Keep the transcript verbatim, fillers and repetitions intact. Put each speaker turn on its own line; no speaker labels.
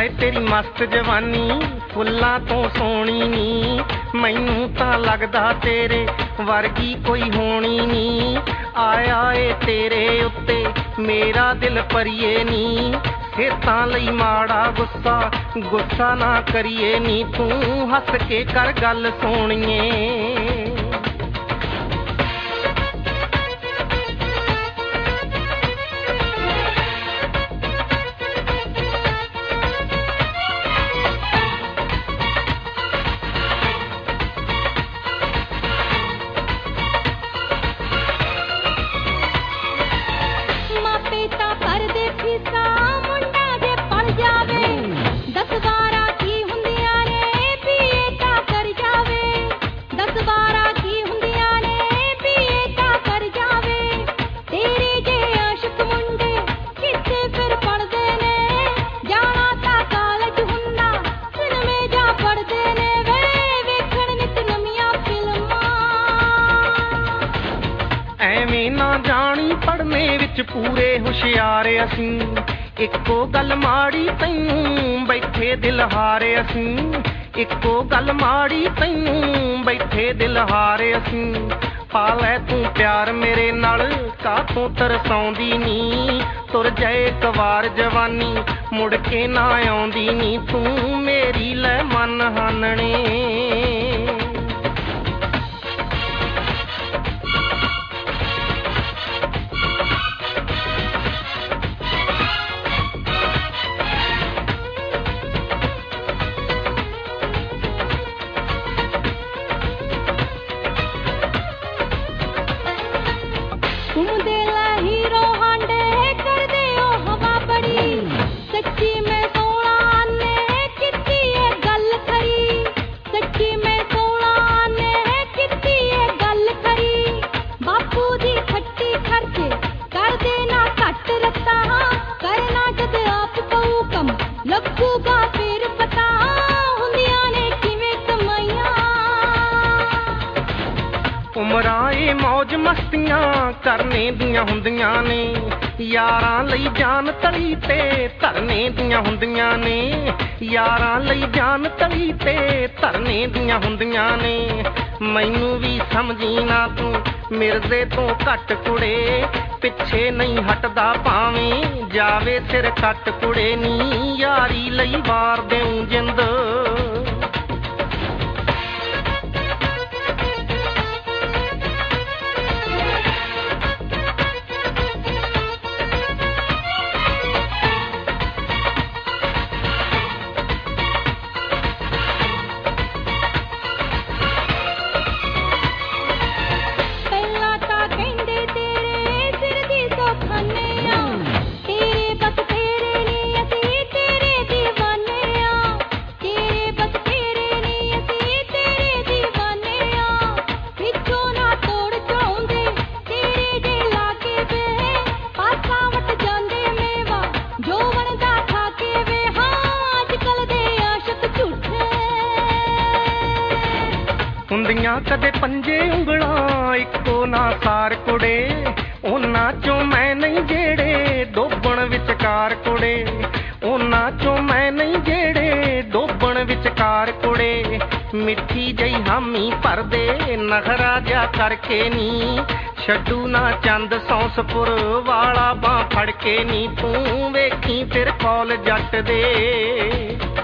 ਹਾਏ ਤੇਰੀ ਮਸਤ ਜਵਾਨੀ ਫੁੱਲਾਂ ਤੋਂ ਸੋਹਣੀ ਨੀ, ਮੈਨੂੰ ਤਾਂ ਲੱਗਦਾ ਤੇਰੇ ਵਰਗੀ ਕੋਈ ਹੋਣੀ ਨੀ। ਆਇਆ ਏ ਤੇਰੇ ਉੱਤੇ ਮੇਰਾ ਦਿਲ ਪਰੀਏ ਨੀ, ਖੇਤਾਂ ਲਈ ਮਾੜਾ ਗੁੱਸਾ ਗੁੱਸਾ ਨਾ ਕਰੀਏ ਨੀ, ਤੂੰ ਹੱਸ ਕੇ ਕਰ ਗੱਲ ਸੋਹਣੀਏ। ਐਵੇਂ ਨਾ ਜਾਣੀ ਪੜ੍ਹਨੇ ਵਿੱਚ ਪੂਰੇ ਹੁਸ਼ਿਆਰ ਅਸੀਂ, ਇੱਕੋ ਗੱਲ ਮਾੜੀ ਤੈਨੂੰ ਬੈਠੇ ਦਿਲ ਹਾਰੇ ਅਸੀਂ, ਇੱਕੋ ਗੱਲ ਮਾੜੀ ਤੈਨੂੰ ਬੈਠੇ ਦਿਲ ਹਾਰੇ ਅਸੀਂ। ਪਾ ਲੈ ਤੂੰ ਪਿਆਰ ਮੇਰੇ ਨਾਲ ਕਾਹਤੋਂ ਤਰਸਾਉਂਦੀ ਨੀ, ਤੁਰ ਜਾਏ ਇੱਕ ਵਾਰ ਜਵਾਨੀ ਮੁੜ ਕੇ ਨਾ ਆਉਂਦੀ ਨੀ, ਤੂੰ ਮੇਰੀ ਲੈ ਮਨ ਹਾਨਣੇ। ਉਮਰਾਂ ਏ ਮੌਜ ਮਸਤੀਆਂ ਕਰਨੇ ਦੀਆਂ ਹੁੰਦੀਆਂ ਨੇ, ਯਾਰਾਂ ਲਈ ਜਾਨ ਤਲੀ ਤੇ ਧਰਨੇ ਦੀਆਂ ਹੁੰਦੀਆਂ ਨੇ, ਯਾਰਾਂ ਲਈ ਜਾਨ ਤਲੀ ਤੇ ਧਰਨੇ ਦੀਆਂ ਹੁੰਦੀਆਂ ਨੇ। ਮੈਨੂੰ ਵੀ ਸਮਝੀ ਨਾ ਤੂੰ ਮਿਰਜ਼ੇ ਤੋਂ ਘੱਟ ਕੁੜੇ, ਪਿੱਛੇ ਨਹੀਂ ਹਟਦਾ ਭਾਵੇਂ ਜਾਵੇ ਸਿਰ ਕੱਟ ਕੁੜੇ ਨੀ, ਯਾਰੀ ਲਈ ਵਾਰ ਦੇਉ ਜਿੰਦ। ਹੁੰਦੀਆਂ ਕਦੇ ਪੰਜੇ ਉਂਗਲਾਂ ਇੱਕੋ ਨਾ ਸਾਰ ਕੁੜੇ, ਉਹਨਾਂ ਚੋਂ ਮੈਂ ਨਹੀਂ ਜਿਹੜੇ ਡੋਬਣ ਵਿਚਕਾਰ ਕੁੜੇ, ਉਹਨਾਂ ਚੋਂ ਮੈਂ ਨਹੀਂ ਜਿਹੜੇ ਡੋਬਣ ਵਿਚਕਾਰ ਕੁੜੇ। ਮਿੱਠੀ ਜਿਹੀ ਹਾਮੀ ਭਰਦੇ ਨਖਰਾ ਜਿਹਾ ਕਰਕੇ ਨੀ, ਛੱਡੂ ਨਾ ਚੰਦ ਸੌਂਸਪੁਰ ਵਾਲਾ ਬਾਂਹ ਫੜ ਕੇ ਨੀ, ਤੂੰ ਵੇਖੀ ਫਿਰ ਕੌਲ ਜੱਟ ਦੇ।